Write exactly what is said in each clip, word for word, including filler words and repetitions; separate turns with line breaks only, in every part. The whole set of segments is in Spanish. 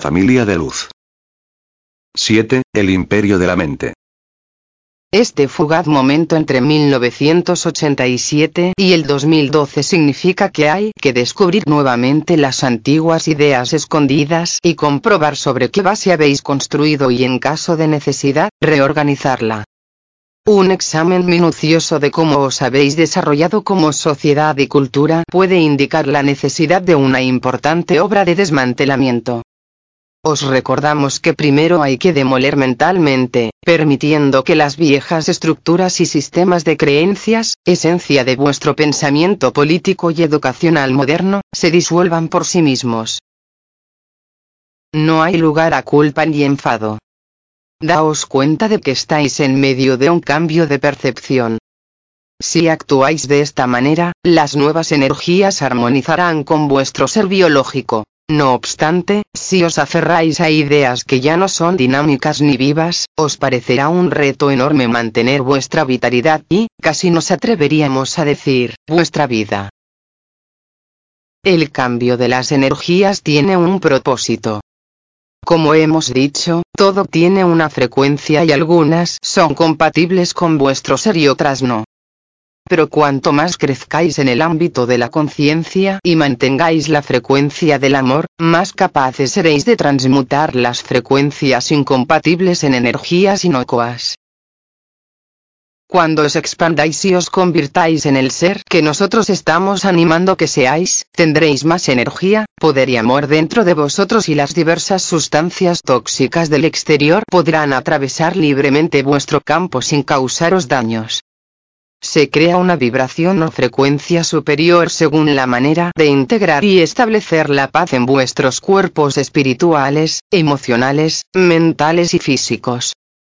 Familia de luz. siete. El imperio de la mente.
Este fugaz momento entre mil novecientos ochenta y siete y el dos mil doce significa que hay que descubrir nuevamente las antiguas ideas escondidas y comprobar sobre qué base habéis construido y en caso de necesidad, reorganizarla. Un examen minucioso de cómo os habéis desarrollado como sociedad y cultura puede indicar la necesidad de una importante obra de desmantelamiento. Os recordamos que primero hay que demoler mentalmente, permitiendo que las viejas estructuras y sistemas de creencias, esencia de vuestro pensamiento político y educacional moderno, se disuelvan por sí mismos. No hay lugar a culpa ni enfado. Daos cuenta de que estáis en medio de un cambio de percepción. Si actuáis de esta manera, las nuevas energías armonizarán con vuestro ser biológico. No obstante, si os aferráis a ideas que ya no son dinámicas ni vivas, os parecerá un reto enorme mantener vuestra vitalidad y, casi nos atreveríamos a decir, vuestra vida. El cambio de las energías tiene un propósito. Como hemos dicho, todo tiene una frecuencia y algunas son compatibles con vuestro ser y otras no. Pero cuanto más crezcáis en el ámbito de la conciencia y mantengáis la frecuencia del amor, más capaces seréis de transmutar las frecuencias incompatibles en energías inocuas. Cuando os expandáis y os convirtáis en el ser que nosotros estamos animando que seáis, tendréis más energía, poder y amor dentro de vosotros y las diversas sustancias tóxicas del exterior podrán atravesar libremente vuestro campo sin causaros daños. Se crea una vibración o frecuencia superior según la manera de integrar y establecer la paz en vuestros cuerpos espirituales, emocionales, mentales y físicos.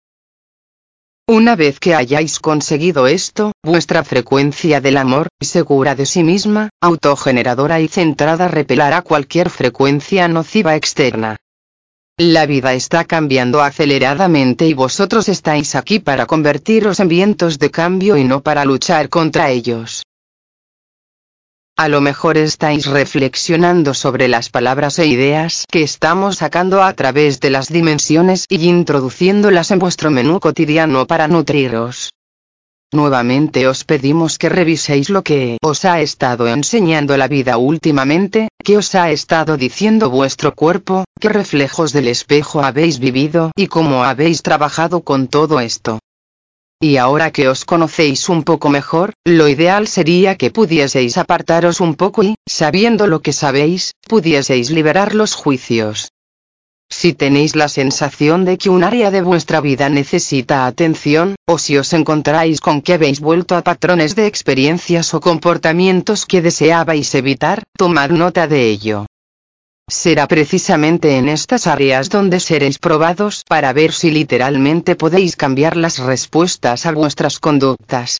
Una vez que hayáis conseguido esto, vuestra frecuencia del amor, segura de sí misma, autogeneradora y centrada repelará cualquier frecuencia nociva externa. La vida está cambiando aceleradamente y vosotros estáis aquí para convertiros en vientos de cambio y no para luchar contra ellos. A lo mejor estáis reflexionando sobre las palabras e ideas que estamos sacando a través de las dimensiones y introduciéndolas en vuestro menú cotidiano para nutriros. Nuevamente os pedimos que reviséis lo que os ha estado enseñando la vida últimamente, qué os ha estado diciendo vuestro cuerpo, qué reflejos del espejo habéis vivido y cómo habéis trabajado con todo esto. Y ahora que os conocéis un poco mejor, lo ideal sería que pudieseis apartaros un poco y, sabiendo lo que sabéis, pudieseis liberar los juicios. Si tenéis la sensación de que un área de vuestra vida necesita atención, o si os encontráis con que habéis vuelto a patrones de experiencias o comportamientos que deseabais evitar, tomad nota de ello. Será precisamente en estas áreas donde seréis probados para ver si literalmente podéis cambiar las respuestas a vuestras conductas.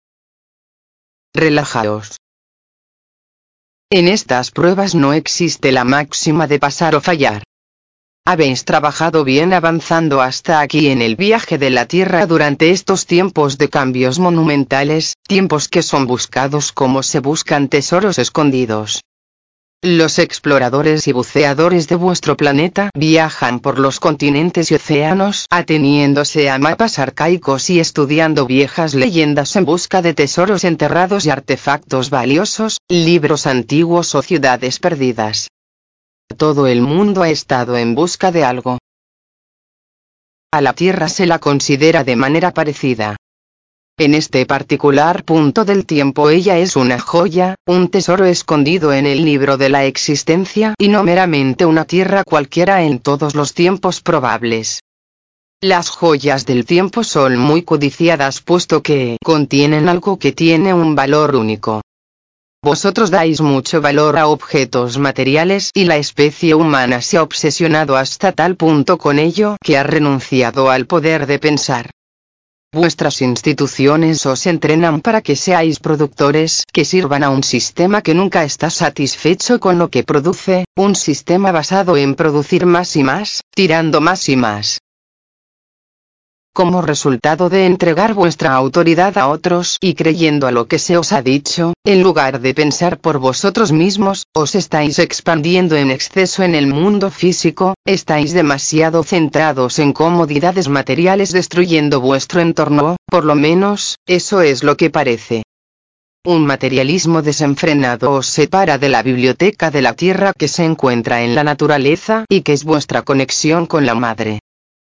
Relajaos. En estas pruebas no existe la máxima de pasar o fallar. Habéis trabajado bien avanzando hasta aquí en el viaje de la Tierra durante estos tiempos de cambios monumentales, tiempos que son buscados como se buscan tesoros escondidos. Los exploradores y buceadores de vuestro planeta viajan por los continentes y océanos ateniéndose a mapas arcaicos y estudiando viejas leyendas en busca de tesoros enterrados y artefactos valiosos, libros antiguos o ciudades perdidas. Todo el mundo ha estado en busca de algo. A la Tierra se la considera de manera parecida. En este particular punto del tiempo ella es una joya, un tesoro escondido en el libro de la existencia y no meramente una tierra cualquiera en todos los tiempos probables. Las joyas del tiempo son muy codiciadas puesto que contienen algo que tiene un valor único. Vosotros dais mucho valor a objetos materiales y la especie humana se ha obsesionado hasta tal punto con ello que ha renunciado al poder de pensar. Vuestras instituciones os entrenan para que seáis productores que sirvan a un sistema que nunca está satisfecho con lo que produce, un sistema basado en producir más y más, tirando más y más. como resultado de entregar vuestra autoridad a otros y creyendo a lo que se os ha dicho, en lugar de pensar por vosotros mismos, os estáis expandiendo en exceso en el mundo físico, estáis demasiado centrados en comodidades materiales destruyendo vuestro entorno, por lo menos, eso es lo que parece. Un materialismo desenfrenado os separa de la biblioteca de la tierra que se encuentra en la naturaleza y que es vuestra conexión con la madre.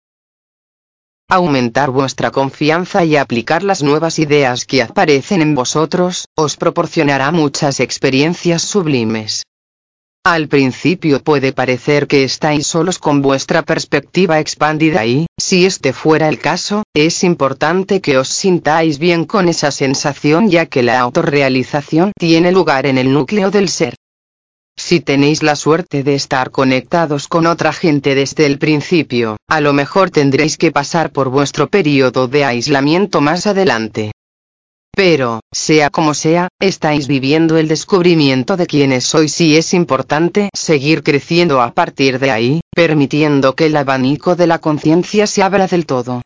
Aumentar vuestra confianza y aplicar las nuevas ideas que aparecen en vosotros, os proporcionará muchas experiencias sublimes. Al principio puede parecer que estáis solos con vuestra perspectiva expandida y, si este fuera el caso, es importante que os sintáis bien con esa sensación ya que la autorrealización tiene lugar en el núcleo del ser. Si tenéis la suerte de estar conectados con otra gente desde el principio, a lo mejor tendréis que pasar por vuestro periodo de aislamiento más adelante. Pero, sea como sea, estáis viviendo el descubrimiento de quiénes sois y es importante seguir creciendo a partir de ahí, permitiendo que el abanico de la conciencia se abra del todo.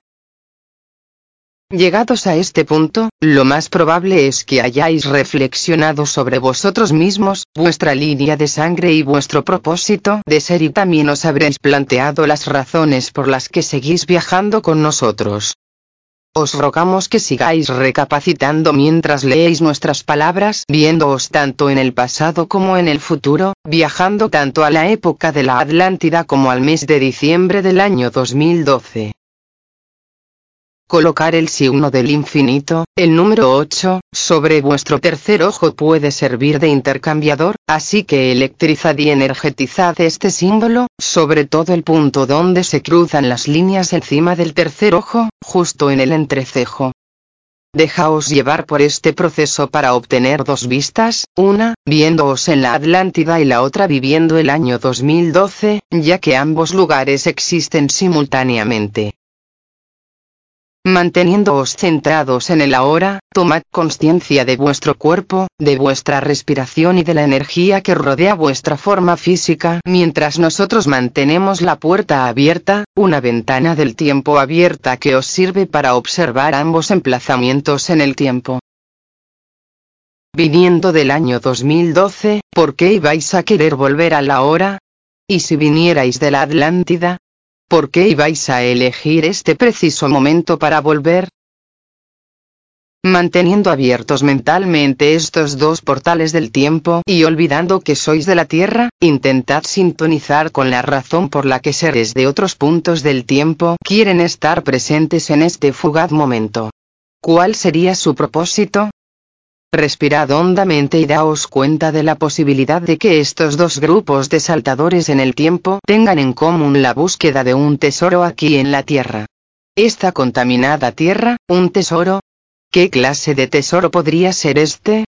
Llegados a este punto, lo más probable es que hayáis reflexionado sobre vosotros mismos, vuestra línea de sangre y vuestro propósito de ser y también os habréis planteado las razones por las que seguís viajando con nosotros. Os rogamos que sigáis recapacitando mientras leéis nuestras palabras, viéndoos tanto en el pasado como en el futuro, viajando tanto a la época de la Atlántida como al mes de diciembre del año dos mil doce. Colocar el signo del infinito, el número ocho, sobre vuestro tercer ojo puede servir de intercambiador, así que electrizad y energetizad este símbolo, sobre todo el punto donde se cruzan las líneas encima del tercer ojo, justo en el entrecejo. Dejaos llevar por este proceso para obtener dos vistas, una, viéndoos en la Atlántida y la otra viviendo el año dos mil doce, ya que ambos lugares existen simultáneamente. Manteniéndoos centrados en el ahora, tomad conciencia de vuestro cuerpo, de vuestra respiración y de la energía que rodea vuestra forma física, mientras nosotros mantenemos la puerta abierta, una ventana del tiempo abierta que os sirve para observar ambos emplazamientos en el tiempo. Viniendo del año dos mil doce, ¿por qué ibais a querer volver a la hora? ¿Y si vinierais de la Atlántida? ¿Por qué ibais a elegir este preciso momento para volver? Manteniendo abiertos mentalmente estos dos portales del tiempo y olvidando que sois de la Tierra, intentad sintonizar con la razón por la que seres de otros puntos del tiempo quieren estar presentes en este fugaz momento. ¿Cuál sería su propósito? Respirad hondamente y daos cuenta de la posibilidad de que estos dos grupos de saltadores en el tiempo tengan en común la búsqueda de un tesoro aquí en la Tierra. Esta contaminada Tierra, ¿un tesoro? ¿Qué clase de tesoro podría ser este?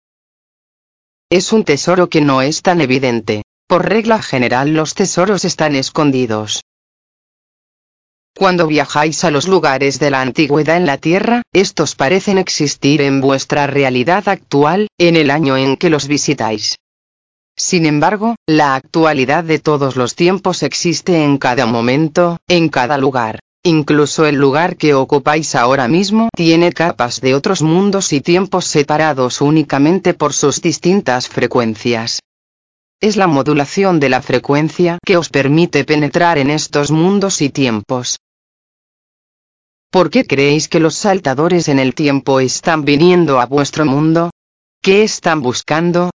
Es un tesoro que no es tan evidente. Por regla general los tesoros están escondidos. Cuando viajáis a los lugares de la antigüedad en la Tierra, estos parecen existir en vuestra realidad actual, en el año en que los visitáis. Sin embargo, la actualidad de todos los tiempos existe en cada momento, en cada lugar. Incluso el lugar que ocupáis ahora mismo tiene capas de otros mundos y tiempos separados únicamente por sus distintas frecuencias. Es la modulación de la frecuencia que os permite penetrar en estos mundos y tiempos. ¿Por qué creéis que los saltadores en el tiempo están viniendo a vuestro mundo? ¿Qué están buscando?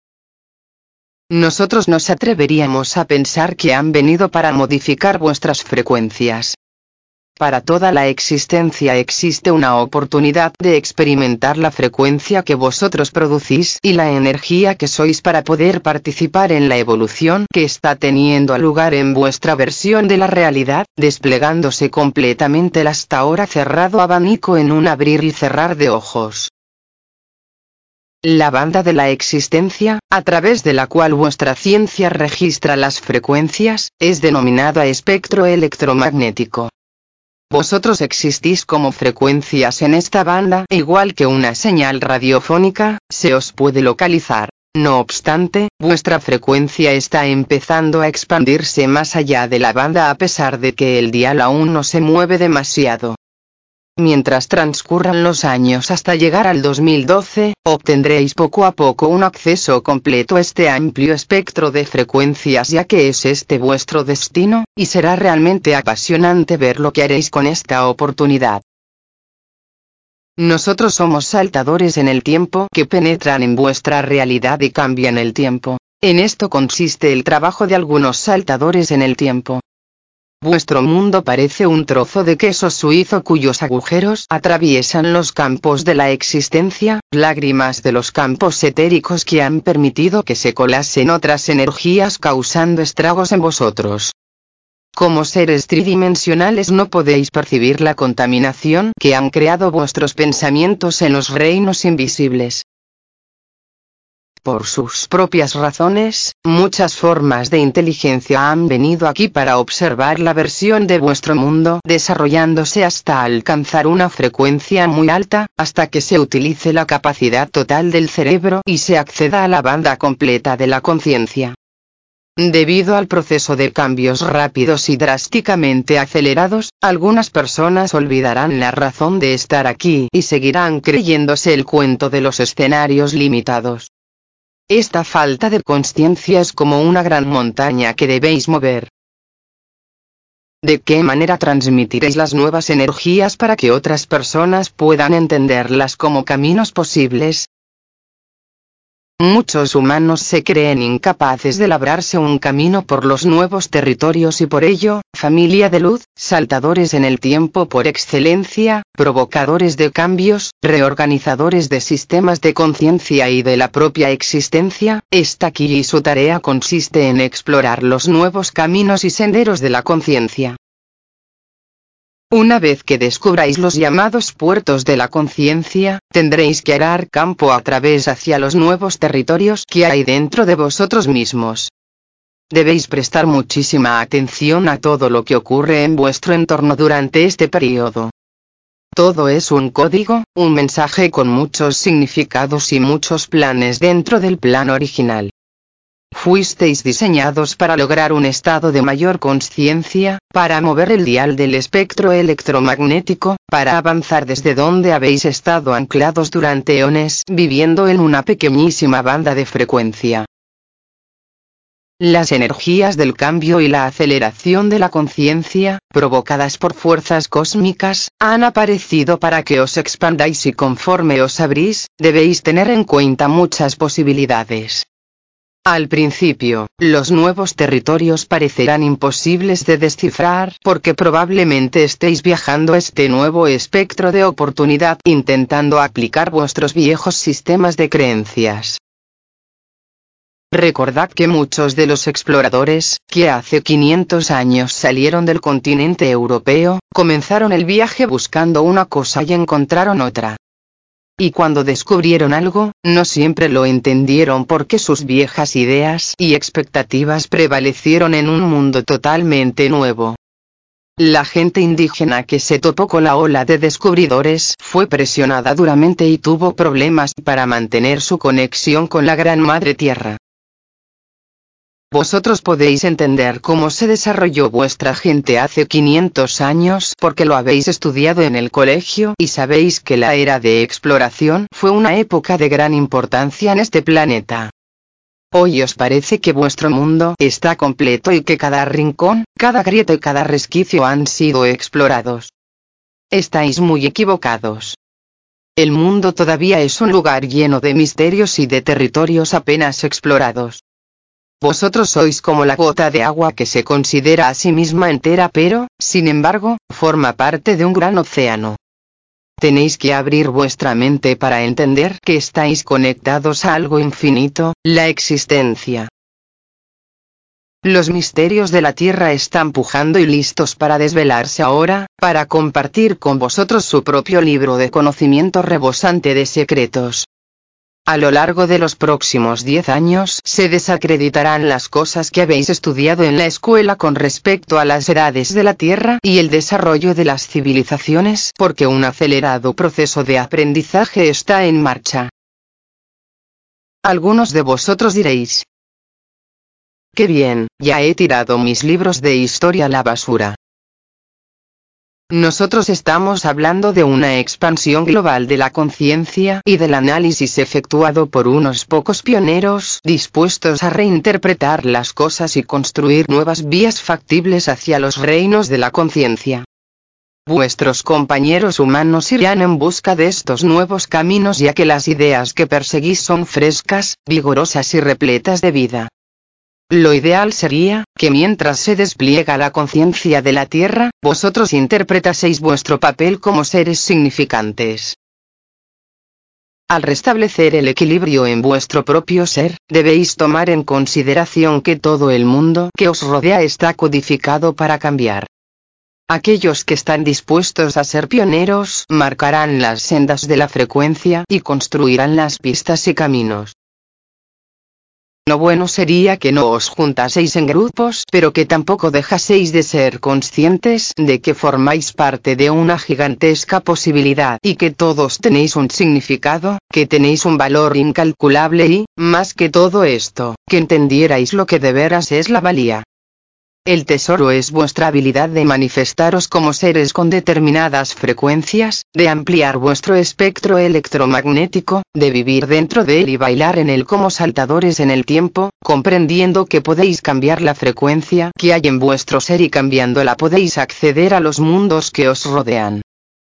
Nosotros nos atreveríamos a pensar que han venido para modificar vuestras frecuencias. Para toda la existencia existe una oportunidad de experimentar la frecuencia que vosotros producís y la energía que sois para poder participar en la evolución que está teniendo lugar en vuestra versión de la realidad, desplegándose completamente el hasta ahora cerrado abanico en un abrir y cerrar de ojos. La banda de la existencia, a través de la cual vuestra ciencia registra las frecuencias, es denominada espectro electromagnético. Vosotros existís como frecuencias en esta banda, igual que una señal radiofónica, se os puede localizar. No obstante, vuestra frecuencia está empezando a expandirse más allá de la banda a pesar de que el dial aún no se mueve demasiado. Mientras transcurran los años hasta llegar al dos mil doce, obtendréis poco a poco un acceso completo a este amplio espectro de frecuencias, ya que es este vuestro destino, y será realmente apasionante ver lo que haréis con esta oportunidad. Nosotros somos saltadores en el tiempo que penetran en vuestra realidad y cambian el tiempo. En esto consiste el trabajo de algunos saltadores en el tiempo. Vuestro mundo parece un trozo de queso suizo cuyos agujeros atraviesan los campos de la existencia, lágrimas de los campos etéricos que han permitido que se colasen otras energías causando estragos en vosotros. Como seres tridimensionales no podéis percibir la contaminación que han creado vuestros pensamientos en los reinos invisibles. Por sus propias razones, muchas formas de inteligencia han venido aquí para observar la versión de vuestro mundo desarrollándose hasta alcanzar una frecuencia muy alta, hasta que se utilice la capacidad total del cerebro y se acceda a la banda completa de la conciencia. Debido al proceso de cambios rápidos y drásticamente acelerados, algunas personas olvidarán la razón de estar aquí y seguirán creyéndose el cuento de los escenarios limitados. Esta falta de consciencia es como una gran montaña que debéis mover. ¿De qué manera transmitiréis las nuevas energías para que otras personas puedan entenderlas como caminos posibles? Muchos humanos se creen incapaces de labrarse un camino por los nuevos territorios y por ello, familia de luz, saltadores en el tiempo por excelencia, provocadores de cambios, reorganizadores de sistemas de conciencia y de la propia existencia, está aquí y su tarea consiste en explorar los nuevos caminos y senderos de la conciencia. Una vez que descubráis los llamados puertos de la conciencia, tendréis que arar campo a través hacia los nuevos territorios que hay dentro de vosotros mismos. Debéis prestar muchísima atención a todo lo que ocurre en vuestro entorno durante este periodo. Todo es un código, un mensaje con muchos significados y muchos planes dentro del plan original. Fuisteis diseñados para lograr un estado de mayor consciencia, para mover el dial del espectro electromagnético, para avanzar desde donde habéis estado anclados durante eones, viviendo en una pequeñísima banda de frecuencia. Las energías del cambio y la aceleración de la conciencia, provocadas por fuerzas cósmicas, han aparecido para que os expandáis y conforme os abrís, debéis tener en cuenta muchas posibilidades. Al principio, los nuevos territorios parecerán imposibles de descifrar porque probablemente estéis viajando a este nuevo espectro de oportunidad intentando aplicar vuestros viejos sistemas de creencias. Recordad que muchos de los exploradores, que hace quinientos años salieron del continente europeo, comenzaron el viaje buscando una cosa y encontraron otra. Y cuando descubrieron algo, no siempre lo entendieron porque sus viejas ideas y expectativas prevalecieron en un mundo totalmente nuevo. La gente indígena que se topó con la ola de descubridores fue presionada duramente y tuvo problemas para mantener su conexión con la Gran Madre Tierra. Vosotros podéis entender cómo se desarrolló vuestra gente hace quinientos años porque lo habéis estudiado en el colegio y sabéis que la era de exploración fue una época de gran importancia en este planeta. Hoy os parece que vuestro mundo está completo y que cada rincón, cada grieta y cada resquicio han sido explorados. Estáis muy equivocados. El mundo todavía es un lugar lleno de misterios y de territorios apenas explorados. Vosotros sois como la gota de agua que se considera a sí misma entera pero, sin embargo, forma parte de un gran océano. Tenéis que abrir vuestra mente para entender que estáis conectados a algo infinito, la existencia. Los misterios de la Tierra están pujando y listos para desvelarse ahora, para compartir con vosotros su propio libro de conocimiento rebosante de secretos. A lo largo de los próximos diez años se desacreditarán las cosas que habéis estudiado en la escuela con respecto a las edades de la Tierra y el desarrollo de las civilizaciones porque un acelerado proceso de aprendizaje está en marcha. Algunos de vosotros diréis: ¡qué bien, ya he tirado mis libros de historia a la basura! Nosotros estamos hablando de una expansión global de la conciencia y del análisis efectuado por unos pocos pioneros dispuestos a reinterpretar las cosas y construir nuevas vías factibles hacia los reinos de la conciencia. Vuestros compañeros humanos irán en busca de estos nuevos caminos, ya que las ideas que perseguís son frescas, vigorosas y repletas de vida. Lo ideal sería, que mientras se despliega la conciencia de la Tierra, vosotros interpretaseis vuestro papel como seres significantes. Al restablecer el equilibrio en vuestro propio ser, debéis tomar en consideración que todo el mundo que os rodea está codificado para cambiar. Aquellos que están dispuestos a ser pioneros marcarán las sendas de la frecuencia y construirán las pistas y caminos. Lo bueno sería que no os juntaseis en grupos, pero que tampoco dejaseis de ser conscientes de que formáis parte de una gigantesca posibilidad y que todos tenéis un significado, que tenéis un valor incalculable y, más que todo esto, que entendierais lo que de veras es la valía. El tesoro es vuestra habilidad de manifestaros como seres con determinadas frecuencias, de ampliar vuestro espectro electromagnético, de vivir dentro de él y bailar en él como saltadores en el tiempo, comprendiendo que podéis cambiar la frecuencia que hay en vuestro ser y cambiándola podéis acceder a los mundos que os rodean.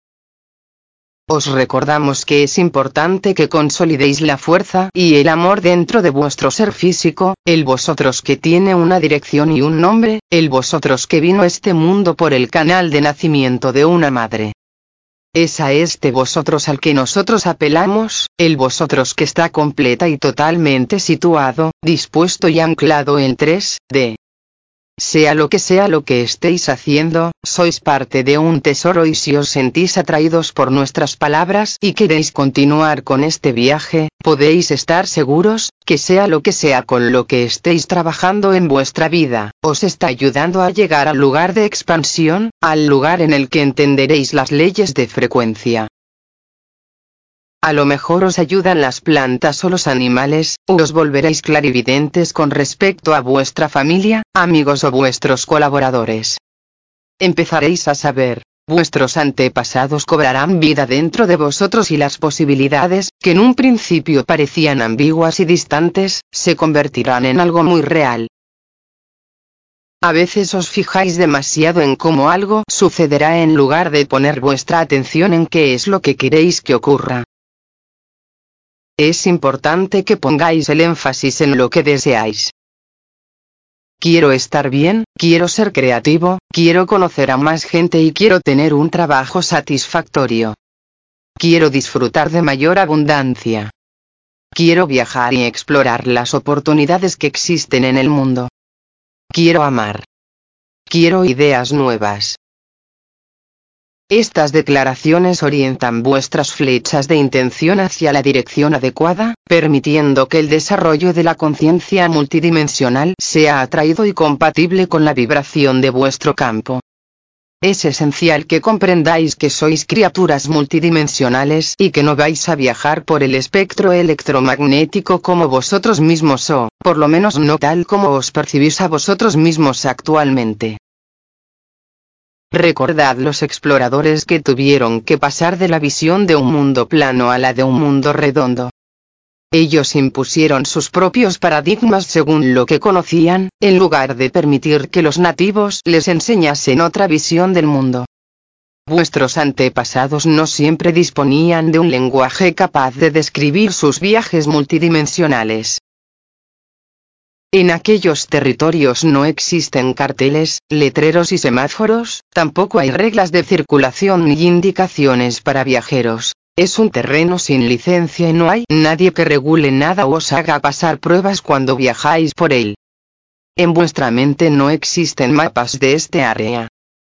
Os recordamos que es importante que consolidéis la fuerza y el amor dentro de vuestro ser físico, el vosotros que tiene una dirección y un nombre, el vosotros que vino a este mundo por el canal de nacimiento de una madre. Es a este vosotros al que nosotros apelamos, el vosotros que está completa y totalmente situado, dispuesto y anclado en tres D. Sea lo que sea lo que estéis haciendo, sois parte de un tesoro y si os sentís atraídos por nuestras palabras y queréis continuar con este viaje, podéis estar seguros, que sea lo que sea con lo que estéis trabajando en vuestra vida, os está ayudando a llegar al lugar de expansión, al lugar en el que entenderéis las leyes de frecuencia. A lo mejor os ayudan las plantas o los animales, o os volveréis clarividentes con respecto a vuestra familia, amigos o vuestros colaboradores. Empezaréis a saber, vuestros antepasados cobrarán vida dentro de vosotros y las posibilidades, que en un principio parecían ambiguas y distantes, se convertirán en algo muy real. A veces os fijáis demasiado en cómo algo sucederá en lugar de poner vuestra atención en qué es lo que queréis que ocurra. Es importante que pongáis el énfasis en lo que deseáis. Quiero estar bien, quiero ser creativo, quiero conocer a más gente y quiero tener un trabajo satisfactorio. Quiero disfrutar de mayor abundancia. Quiero viajar y explorar las oportunidades que existen en el mundo. Quiero amar. Quiero ideas nuevas. Estas declaraciones orientan vuestras flechas de intención hacia la dirección adecuada, permitiendo que el desarrollo de la conciencia multidimensional sea atraído y compatible con la vibración de vuestro campo. Es esencial que comprendáis que sois criaturas multidimensionales y que no vais a viajar por el espectro electromagnético como vosotros mismos o, por lo menos no tal como os percibís a vosotros mismos actualmente. Recordad los exploradores que tuvieron que pasar de la visión de un mundo plano a la de un mundo redondo. Ellos impusieron sus propios paradigmas según lo que conocían, en lugar de permitir que los nativos les enseñasen otra visión del mundo. Vuestros antepasados no siempre disponían de un lenguaje capaz de describir sus viajes multidimensionales. En aquellos territorios no existen carteles, letreros y semáforos, tampoco hay reglas de circulación ni indicaciones para viajeros. Es un terreno sin licencia y no hay nadie que regule nada o os haga pasar pruebas cuando viajáis por él. En vuestra mente no existen mapas de este área.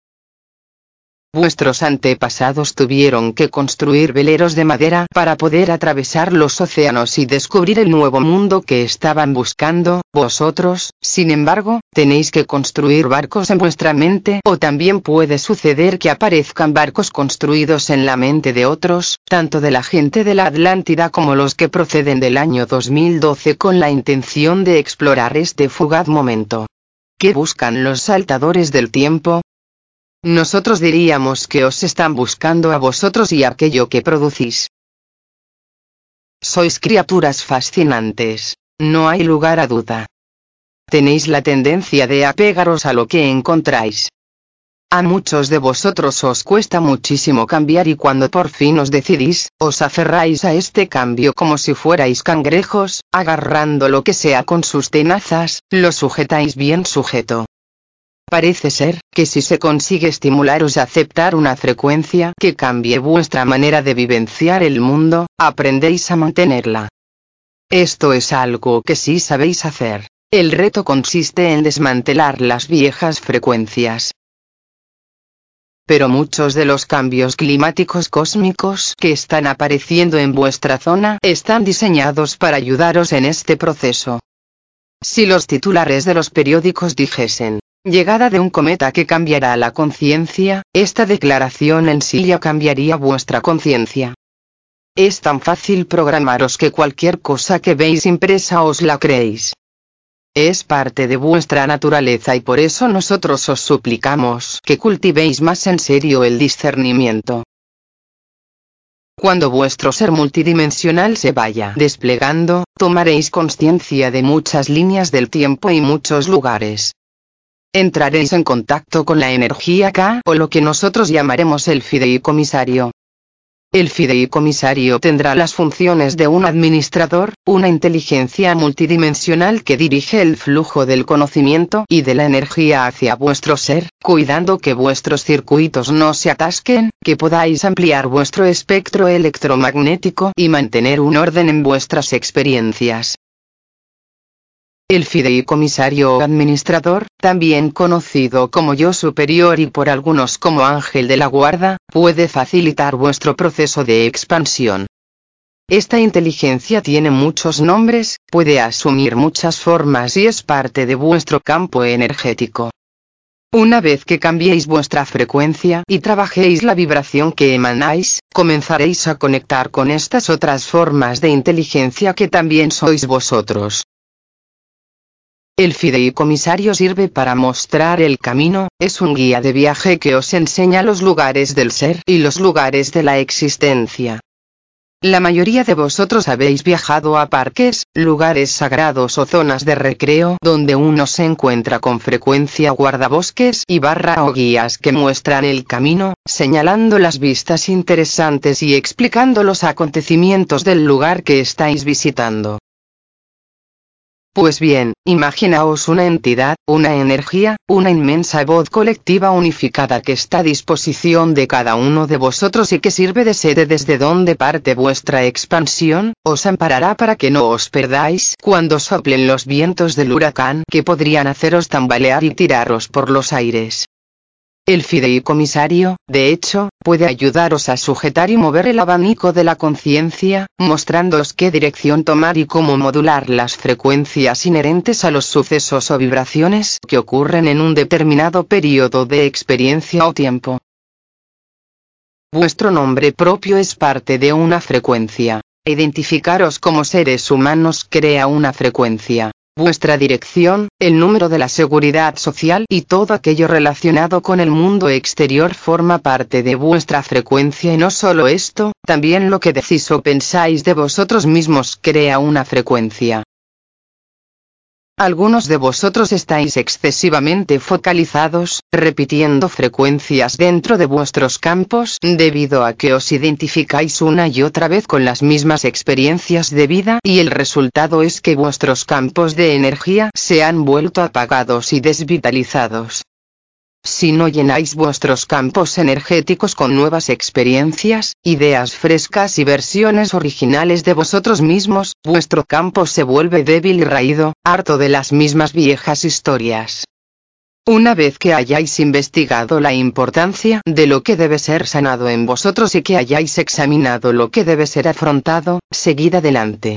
Vuestros antepasados tuvieron que construir veleros de madera para poder atravesar los océanos y descubrir el nuevo mundo que estaban buscando. Vosotros, sin embargo, tenéis que construir barcos en vuestra mente o también puede suceder que aparezcan barcos construidos en la mente de otros, tanto de la gente de la Atlántida como los que proceden del año dos mil doce con la intención de explorar este fugaz momento. ¿Qué buscan los saltadores del tiempo? nosotros diríamos que os están buscando a vosotros y aquello que producís. Sois criaturas fascinantes, no hay lugar a duda. Tenéis la tendencia de apegaros a lo que encontráis. A muchos de vosotros os cuesta muchísimo cambiar y cuando por fin os decidís, os aferráis a este cambio como si fuerais cangrejos, agarrando lo que sea con sus tenazas, lo sujetáis bien sujeto. Parece ser, que si se consigue estimularos a aceptar una frecuencia que cambie vuestra manera de vivenciar el mundo, aprendéis a mantenerla. Esto es algo que sí sabéis hacer. El reto consiste en desmantelar las viejas frecuencias. Pero muchos de los cambios climáticos cósmicos que están apareciendo en vuestra zona están diseñados para ayudaros en este proceso. Si los titulares de los periódicos dijesen, llegada de un cometa que cambiará la conciencia, esta declaración en sí ya cambiaría vuestra conciencia. Es tan fácil programaros que cualquier cosa que veis impresa os la creéis. Es parte de vuestra naturaleza y por eso nosotros os suplicamos que cultivéis más en serio el discernimiento. Cuando vuestro ser multidimensional se vaya desplegando, tomaréis conciencia de muchas líneas del tiempo y muchos lugares. Entraréis en contacto con la energía K o lo que nosotros llamaremos el fideicomisario. El fideicomisario tendrá las funciones de un administrador, una inteligencia multidimensional que dirige el flujo del conocimiento y de la energía hacia vuestro ser, cuidando que vuestros circuitos no se atasquen, que podáis ampliar vuestro espectro electromagnético y mantener un orden en vuestras experiencias. El fideicomisario o administrador, también conocido como yo superior y por algunos como ángel de la guarda, puede facilitar vuestro proceso de expansión. Esta inteligencia tiene muchos nombres, puede asumir muchas formas y es parte de vuestro campo energético. Una vez que cambiéis vuestra frecuencia y trabajéis la vibración que emanáis, comenzaréis a conectar con estas otras formas de inteligencia que también sois vosotros. El fideicomisario sirve para mostrar el camino, es un guía de viaje que os enseña los lugares del ser y los lugares de la existencia. La mayoría de vosotros habéis viajado a parques, lugares sagrados o zonas de recreo donde uno se encuentra con frecuencia guardabosques y barra o guías que muestran el camino, señalando las vistas interesantes y explicando los acontecimientos del lugar que estáis visitando. Pues bien, imaginaos una entidad, una energía, una inmensa voz colectiva unificada que está a disposición de cada uno de vosotros y que sirve de sede desde donde parte vuestra expansión, os amparará para que no os perdáis cuando soplen los vientos del huracán que podrían haceros tambalear y tiraros por los aires. El fideicomisario, de hecho, puede ayudaros a sujetar y mover el abanico de la conciencia, mostrándoos qué dirección tomar y cómo modular las frecuencias inherentes a los sucesos o vibraciones que ocurren en un determinado periodo de experiencia o tiempo. Vuestro nombre propio es parte de una frecuencia. Identificaros como seres humanos crea una frecuencia. Vuestra dirección, el número de la seguridad social y todo aquello relacionado con el mundo exterior forma parte de vuestra frecuencia y no solo esto, también lo que decís o pensáis de vosotros mismos crea una frecuencia. Algunos de vosotros estáis excesivamente focalizados, repitiendo frecuencias dentro de vuestros campos, debido a que os identificáis una y otra vez con las mismas experiencias de vida y el resultado es que vuestros campos de energía se han vuelto apagados y desvitalizados. Si no llenáis vuestros campos energéticos con nuevas experiencias, ideas frescas y versiones originales de vosotros mismos, vuestro campo se vuelve débil y raído, harto de las mismas viejas historias. Una vez que hayáis investigado la importancia de lo que debe ser sanado en vosotros y que hayáis examinado lo que debe ser afrontado, seguid adelante.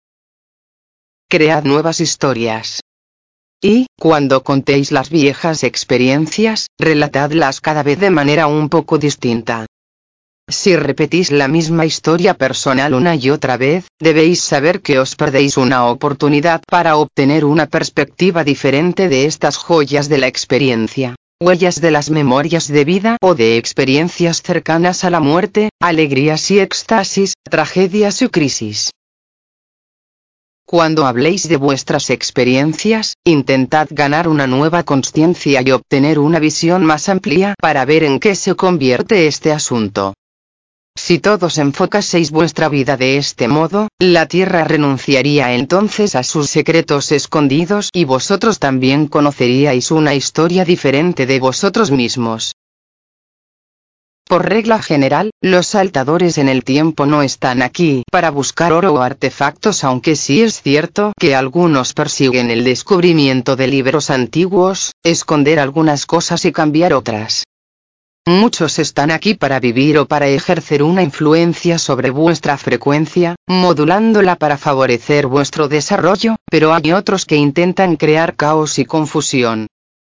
Cread nuevas historias. Y, cuando contéis las viejas experiencias, relatadlas cada vez de manera un poco distinta. Si repetís la misma historia personal una y otra vez, debéis saber que os perdéis una oportunidad para obtener una perspectiva diferente de estas joyas de la experiencia. huellas de las memorias de vida o de experiencias cercanas a la muerte, alegrías y éxtasis, tragedias y crisis. Cuando habléis de vuestras experiencias, intentad ganar una nueva consciencia y obtener una visión más amplia para ver en qué se convierte este asunto. Si todos enfocaseis vuestra vida de este modo, la Tierra renunciaría entonces a sus secretos escondidos y vosotros también conoceríais una historia diferente de vosotros mismos. Por regla general, los saltadores en el tiempo no están aquí para buscar oro o artefactos, aunque sí es cierto que algunos persiguen el descubrimiento de libros antiguos, esconder algunas cosas y cambiar otras. Muchos están aquí para vivir o para ejercer una influencia sobre vuestra frecuencia, modulándola para favorecer vuestro desarrollo, pero hay otros que intentan crear caos y confusión.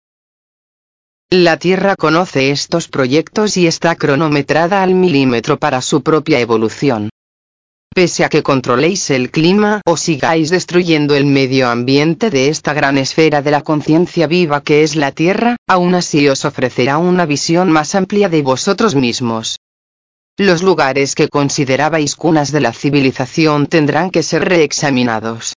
La Tierra conoce estos proyectos y está cronometrada al milímetro para su propia evolución. Pese a que controléis el clima o sigáis destruyendo el medio ambiente de esta gran esfera de la conciencia viva que es la Tierra, aún así os ofrecerá una visión más amplia de vosotros mismos. Los lugares que considerabais cunas de la civilización tendrán que ser reexaminados.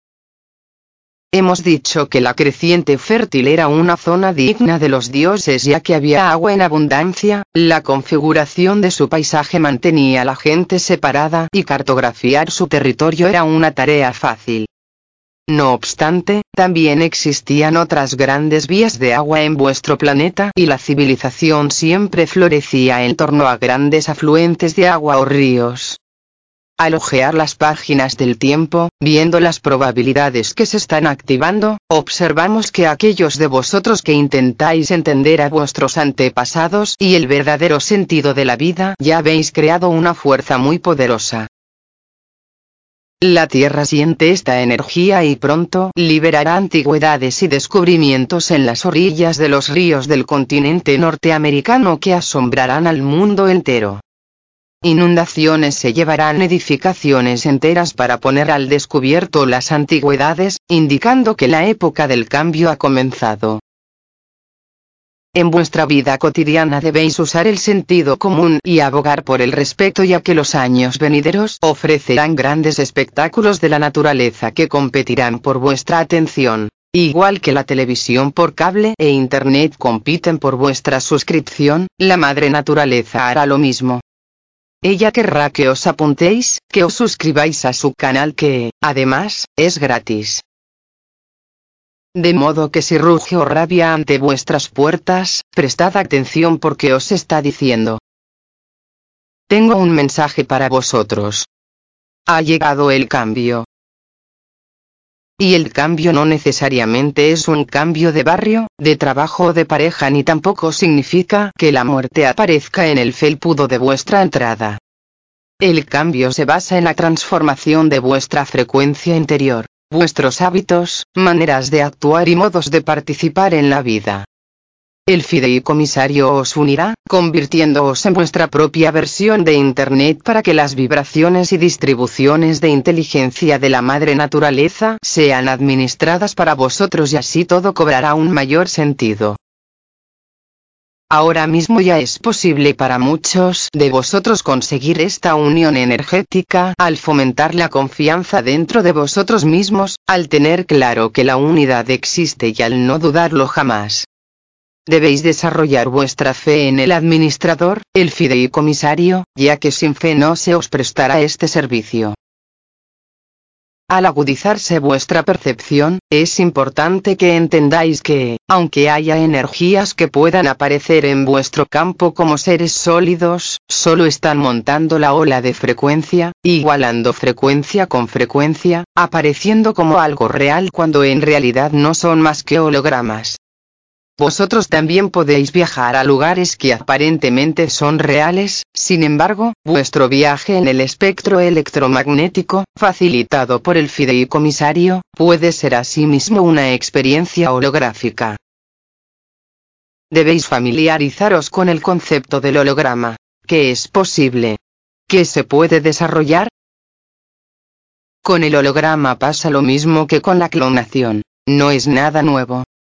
Hemos dicho que la creciente fértil era una zona digna de los dioses ya que había agua en abundancia, la configuración de su paisaje mantenía a la gente separada y cartografiar su territorio era una tarea fácil. No obstante, también existían otras grandes vías de agua en vuestro planeta y la civilización siempre florecía en torno a grandes afluentes de agua o ríos. Al hojear las páginas del tiempo, viendo las probabilidades que se están activando, observamos que aquellos de vosotros que intentáis entender a vuestros antepasados y el verdadero sentido de la vida ya habéis creado una fuerza muy poderosa. La Tierra siente esta energía y pronto liberará antigüedades y descubrimientos en las orillas de los ríos del continente norteamericano que asombrarán al mundo entero. Inundaciones se llevarán edificaciones enteras para poner al descubierto las antigüedades, indicando que la época del cambio ha comenzado. En vuestra vida cotidiana debéis usar el sentido común y abogar por el respeto, ya que los años venideros ofrecerán grandes espectáculos de la naturaleza que competirán por vuestra atención. Igual que la televisión por cable e internet compiten por vuestra suscripción, la madre naturaleza hará lo mismo. Ella querrá que os apuntéis, que os suscribáis a su canal que, además, es gratis. De modo que si ruge o rabia ante vuestras puertas, prestad atención porque os está diciendo: tengo un mensaje para vosotros. Ha llegado el cambio. Y el cambio no necesariamente es un cambio de barrio, de trabajo o de pareja, ni tampoco significa que la muerte aparezca en el felpudo de vuestra entrada. El cambio se basa en la transformación de vuestra frecuencia interior, vuestros hábitos, maneras de actuar y modos de participar en la vida. El fideicomisario os unirá, convirtiéndoos en vuestra propia versión de Internet para que las vibraciones y distribuciones de inteligencia de la madre naturaleza sean administradas para vosotros y así todo cobrará un mayor sentido. Ahora mismo ya es posible para muchos de vosotros conseguir esta unión energética al fomentar la confianza dentro de vosotros mismos, al tener claro que la unidad existe y al no dudarlo jamás. Debéis desarrollar vuestra fe en el administrador, el fideicomisario, ya que sin fe no se os prestará este servicio. Al agudizarse vuestra percepción, es importante que entendáis que, aunque haya energías que puedan aparecer en vuestro campo como seres sólidos, solo están montando la ola de frecuencia, igualando frecuencia con frecuencia, apareciendo como algo real cuando en realidad no son más que hologramas. Vosotros también podéis viajar a lugares que aparentemente son reales, sin embargo, vuestro viaje en el espectro electromagnético, facilitado por el fideicomisario, puede ser asimismo una experiencia holográfica. Debéis familiarizaros con el concepto del holograma. ¿Qué es posible? ¿Qué se puede desarrollar? Con el holograma pasa lo mismo que con la clonación. No es nada nuevo.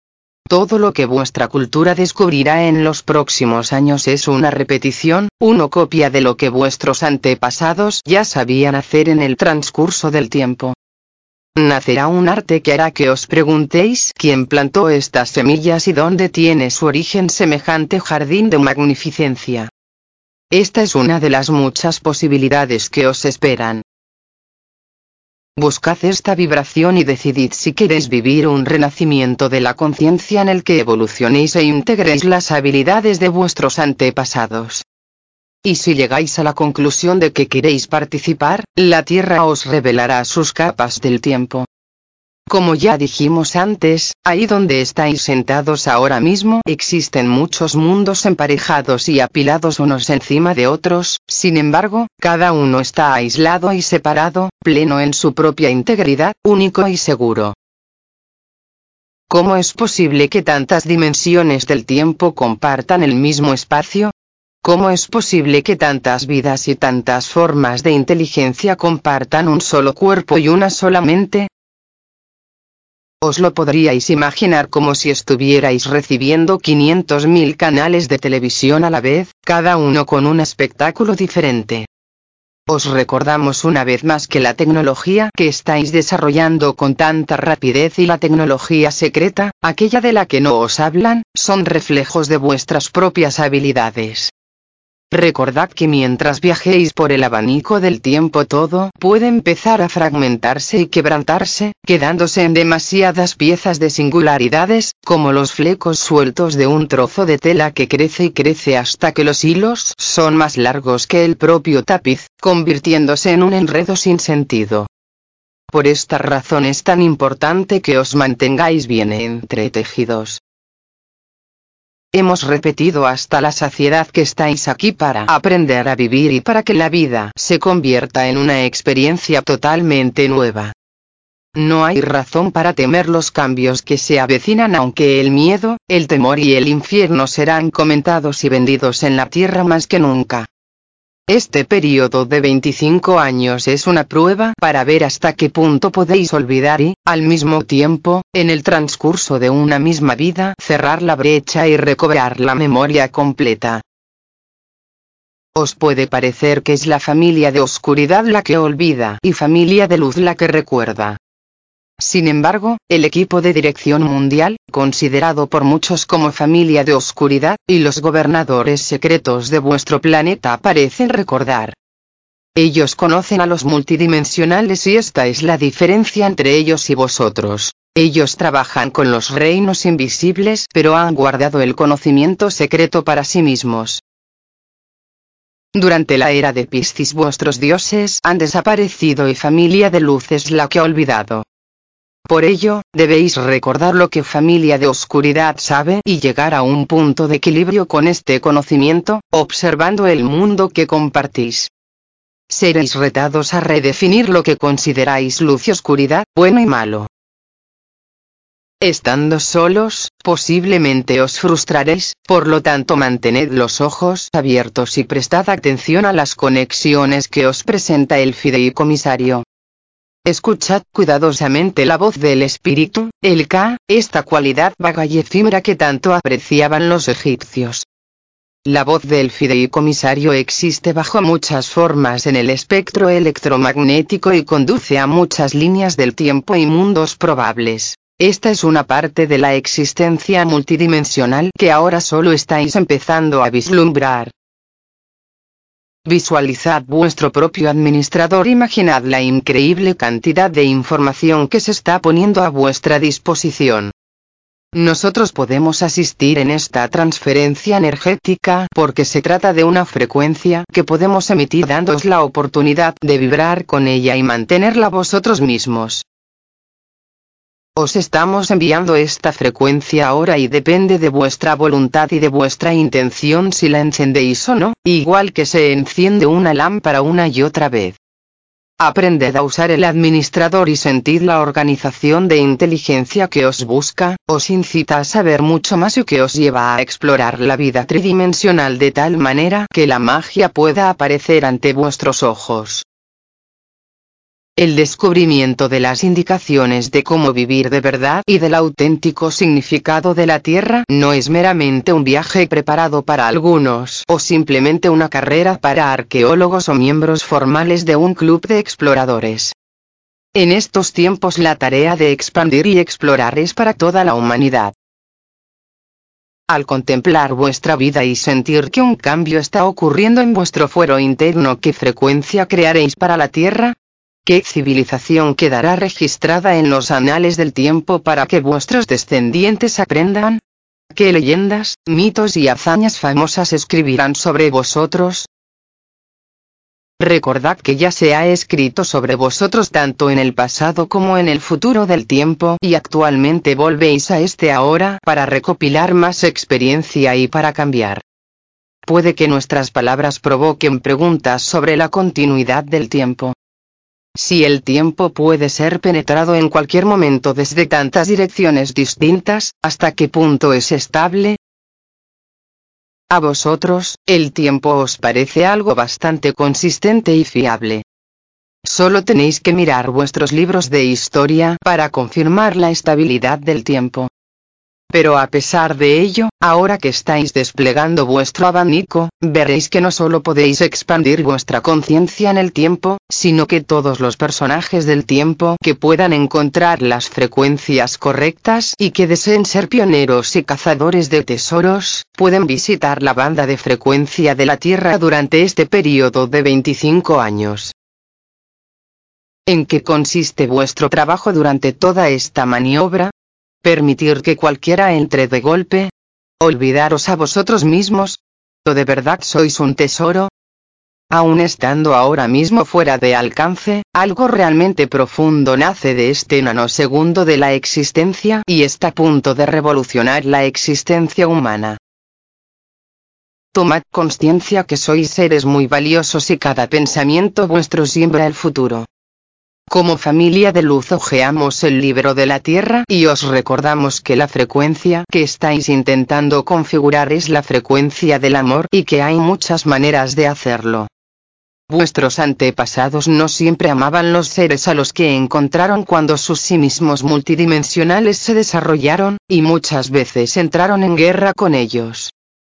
Todo lo que vuestra cultura descubrirá en los próximos años es una repetición, una copia de lo que vuestros antepasados ya sabían hacer en el transcurso del tiempo. Nacerá un arte que hará que os preguntéis quién plantó estas semillas y dónde tiene su origen semejante jardín de magnificencia. Esta es una de las muchas posibilidades que os esperan. Buscad esta vibración y decidid si queréis vivir un renacimiento de la conciencia en el que evolucionéis e integréis las habilidades de vuestros antepasados. Y si llegáis a la conclusión de que queréis participar, la Tierra os revelará sus capas del tiempo. Como ya dijimos antes, ahí donde estáis sentados ahora mismo existen muchos mundos emparejados y apilados unos encima de otros, sin embargo, cada uno está aislado y separado, pleno en su propia integridad, único y seguro. ¿Cómo es posible que tantas dimensiones del tiempo compartan el mismo espacio? ¿Cómo es posible que tantas vidas y tantas formas de inteligencia compartan un solo cuerpo y una sola mente? Os lo podríais imaginar como si estuvierais recibiendo quinientos mil canales de televisión a la vez, cada uno con un espectáculo diferente. Os recordamos una vez más que la tecnología que estáis desarrollando con tanta rapidez y la tecnología secreta, aquella de la que no os hablan, son reflejos de vuestras propias habilidades. Recordad que mientras viajéis por el abanico del tiempo todo puede empezar a fragmentarse y quebrantarse, quedándose en demasiadas piezas de singularidades, como los flecos sueltos de un trozo de tela que crece y crece hasta que los hilos son más largos que el propio tapiz, convirtiéndose en un enredo sin sentido. Por esta razón es tan importante que os mantengáis bien entretejidos. Hemos repetido hasta la saciedad que estáis aquí para aprender a vivir y para que la vida se convierta en una experiencia totalmente nueva. No hay razón para temer los cambios que se avecinan, aunque el miedo, el temor y el infierno serán comentados y vendidos en la tierra más que nunca. Este periodo de veinticinco años es una prueba para ver hasta qué punto podéis olvidar y, al mismo tiempo, en el transcurso de una misma vida, cerrar la brecha y recobrar la memoria completa. Os puede parecer que es la familia de oscuridad la que olvida y familia de luz la que recuerda. Sin embargo, el equipo de dirección mundial, considerado por muchos como familia de oscuridad, y los gobernadores secretos de vuestro planeta parecen recordar. Ellos conocen a los multidimensionales y esta es la diferencia entre ellos y vosotros. Ellos trabajan con los reinos invisibles pero han guardado el conocimiento secreto para sí mismos. Durante la era de Piscis vuestros dioses han desaparecido y familia de luz es la que ha olvidado. Por ello, debéis recordar lo que familia de oscuridad sabe y llegar a un punto de equilibrio con este conocimiento, observando el mundo que compartís. Seréis retados a redefinir lo que consideráis luz y oscuridad, bueno y malo. Estando solos, posiblemente os frustraréis, por lo tanto mantened los ojos abiertos y prestad atención a las conexiones que os presenta el fideicomisario. Escuchad cuidadosamente la voz del espíritu, el Ka, esta cualidad vaga y efímera que tanto apreciaban los egipcios. La voz del fideicomisario existe bajo muchas formas en el espectro electromagnético y conduce a muchas líneas del tiempo y mundos probables. Esta es una parte de la existencia multidimensional que ahora solo estáis empezando a vislumbrar. Visualizad vuestro propio administrador, imaginad la increíble cantidad de información que se está poniendo a vuestra disposición. Nosotros podemos asistir en esta transferencia energética porque se trata de una frecuencia que podemos emitir dándoos la oportunidad de vibrar con ella y mantenerla vosotros mismos. Os estamos enviando esta frecuencia ahora y depende de vuestra voluntad y de vuestra intención si la encendéis o no, igual que se enciende una lámpara una y otra vez. Aprended a usar el administrador y sentid la organización de inteligencia que os busca, os incita a saber mucho más y que os lleva a explorar la vida tridimensional de tal manera que la magia pueda aparecer ante vuestros ojos. El descubrimiento de las indicaciones de cómo vivir de verdad y del auténtico significado de la Tierra no es meramente un viaje preparado para algunos o simplemente una carrera para arqueólogos o miembros formales de un club de exploradores. En estos tiempos la tarea de expandir y explorar es para toda la humanidad. Al contemplar vuestra vida y sentir que un cambio está ocurriendo en vuestro fuero interno, ¿qué frecuencia crearéis para la Tierra? ¿Qué civilización quedará registrada en los anales del tiempo para que vuestros descendientes aprendan? ¿Qué leyendas, mitos y hazañas famosas escribirán sobre vosotros? Recordad que ya se ha escrito sobre vosotros tanto en el pasado como en el futuro del tiempo, y actualmente volvéis a este ahora para recopilar más experiencia y para cambiar. Puede que nuestras palabras provoquen preguntas sobre la continuidad del tiempo. Si el tiempo puede ser penetrado en cualquier momento desde tantas direcciones distintas, ¿hasta qué punto es estable? A vosotros, el tiempo os parece algo bastante consistente y fiable. Solo tenéis que mirar vuestros libros de historia para confirmar la estabilidad del tiempo. Pero a pesar de ello, ahora que estáis desplegando vuestro abanico, veréis que no solo podéis expandir vuestra conciencia en el tiempo, sino que todos los personajes del tiempo que puedan encontrar las frecuencias correctas y que deseen ser pioneros y cazadores de tesoros, pueden visitar la banda de frecuencia de la Tierra durante este periodo de veinticinco años. ¿En qué consiste vuestro trabajo durante toda esta maniobra? ¿Permitir que cualquiera entre de golpe? ¿Olvidaros a vosotros mismos? ¿O de verdad sois un tesoro? Aun estando ahora mismo fuera de alcance, algo realmente profundo nace de este nanosegundo de la existencia y está a punto de revolucionar la existencia humana. Tomad consciencia que sois seres muy valiosos y cada pensamiento vuestro siembra el futuro. Como familia de luz hojeamos el libro de la Tierra y os recordamos que la frecuencia que estáis intentando configurar es la frecuencia del amor y que hay muchas maneras de hacerlo. Vuestros antepasados no siempre amaban los seres a los que encontraron cuando sus sí mismos multidimensionales se desarrollaron, y muchas veces entraron en guerra con ellos.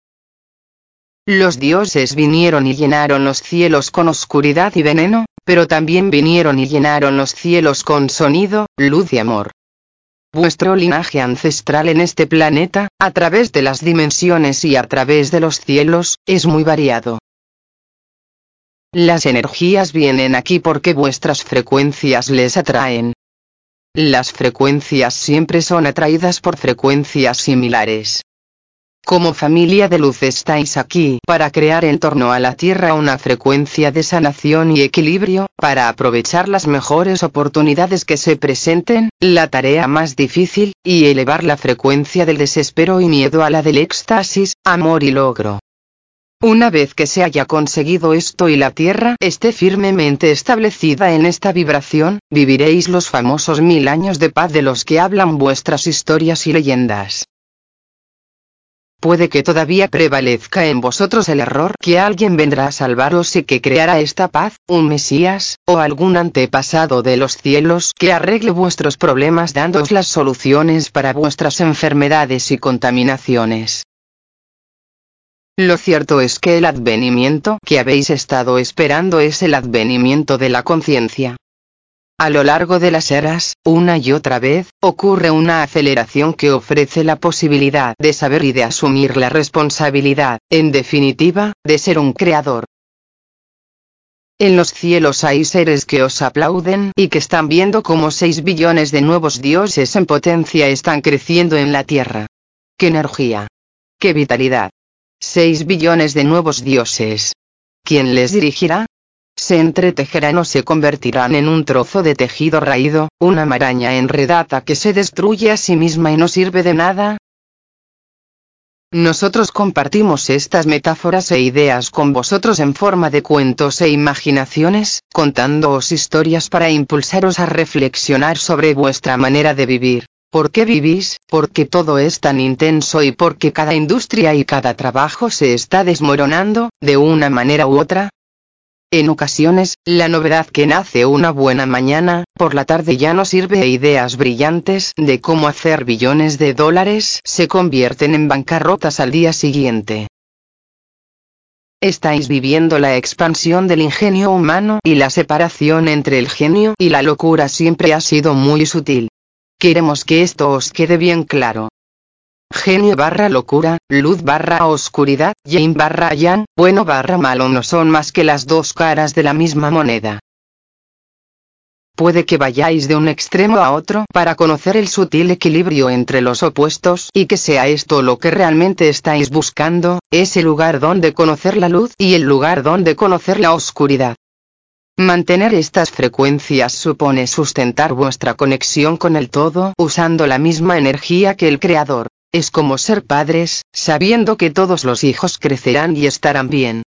Los dioses vinieron y llenaron los cielos con oscuridad y veneno, pero también vinieron y llenaron los cielos con sonido, luz y amor. Vuestro linaje ancestral en este planeta, a través de las dimensiones y a través de los cielos, es muy variado. Las energías vienen aquí porque vuestras frecuencias les atraen. Las frecuencias siempre son atraídas por frecuencias similares. Como familia de luz estáis aquí para crear en torno a la Tierra una frecuencia de sanación y equilibrio, para aprovechar las mejores oportunidades que se presenten, la tarea más difícil, y elevar la frecuencia del desespero y miedo a la del éxtasis, amor y logro. Una vez que se haya conseguido esto y la Tierra esté firmemente establecida en esta vibración, viviréis los famosos mil años de paz de los que hablan vuestras historias y leyendas. Puede que todavía prevalezca en vosotros el error que alguien vendrá a salvaros y que creará esta paz, un Mesías, o algún antepasado de los cielos que arregle vuestros problemas dándoos las soluciones para vuestras enfermedades y contaminaciones. Lo cierto es que el advenimiento que habéis estado esperando es el advenimiento de la conciencia. A lo largo de las eras, una y otra vez, ocurre una aceleración que ofrece la posibilidad de saber y de asumir la responsabilidad, en definitiva, de ser un creador. En los cielos hay seres que os aplauden y que están viendo cómo seis billones de nuevos dioses en potencia están creciendo en la Tierra. ¡Qué energía! ¡Qué vitalidad! Seis billones de nuevos dioses. ¿Quién les dirigirá? Se entretejerán o se convertirán en un trozo de tejido raído, una maraña enredada que se destruye a sí misma y no sirve de nada. Nosotros compartimos estas metáforas e ideas con vosotros en forma de cuentos e imaginaciones, contándoos historias para impulsaros a reflexionar sobre vuestra manera de vivir. ¿Por qué vivís? ¿Por qué todo es tan intenso y por qué cada industria y cada trabajo se está desmoronando, de una manera u otra? En ocasiones, la novedad que nace una buena mañana, por la tarde ya no sirve e ideas brillantes de cómo hacer billones de dólares se convierten en bancarrotas al día siguiente. Estáis viviendo la expansión del ingenio humano y la separación entre el genio y la locura siempre ha sido muy sutil. Queremos que esto os quede bien claro. Genio barra locura, luz barra oscuridad, yin barra yang, bueno barra malo no son más que las dos caras de la misma moneda. Puede que vayáis de un extremo a otro para conocer el sutil equilibrio entre los opuestos y que sea esto lo que realmente estáis buscando, ese lugar donde conocer la luz y el lugar donde conocer la oscuridad. Mantener estas frecuencias supone sustentar vuestra conexión con el todo usando la misma energía que el Creador. Es como ser padres, sabiendo que todos los hijos crecerán y estarán bien.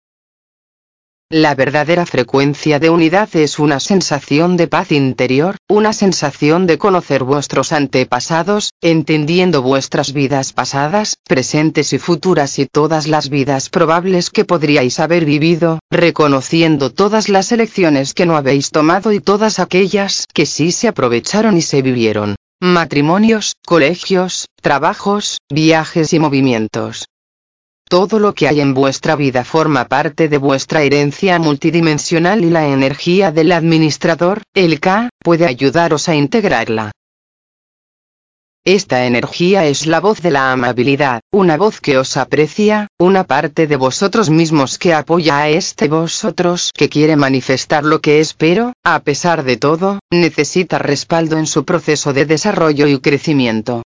La verdadera frecuencia de unidad es una sensación de paz interior, una sensación de conocer vuestros antepasados, entendiendo vuestras vidas pasadas, presentes y futuras y todas las vidas probables que podríais haber vivido, reconociendo todas las elecciones que no habéis tomado y todas aquellas que sí se aprovecharon y se vivieron. Matrimonios, colegios, trabajos, viajes y movimientos. Todo lo que hay en vuestra vida forma parte de vuestra herencia multidimensional y la energía del administrador, el K, puede ayudaros a integrarla. Esta energía es la voz de la amabilidad, una voz que os aprecia, una parte de vosotros mismos que apoya a este vosotros que quiere manifestar lo que es pero, a pesar de todo, necesita respaldo en su proceso de desarrollo y crecimiento.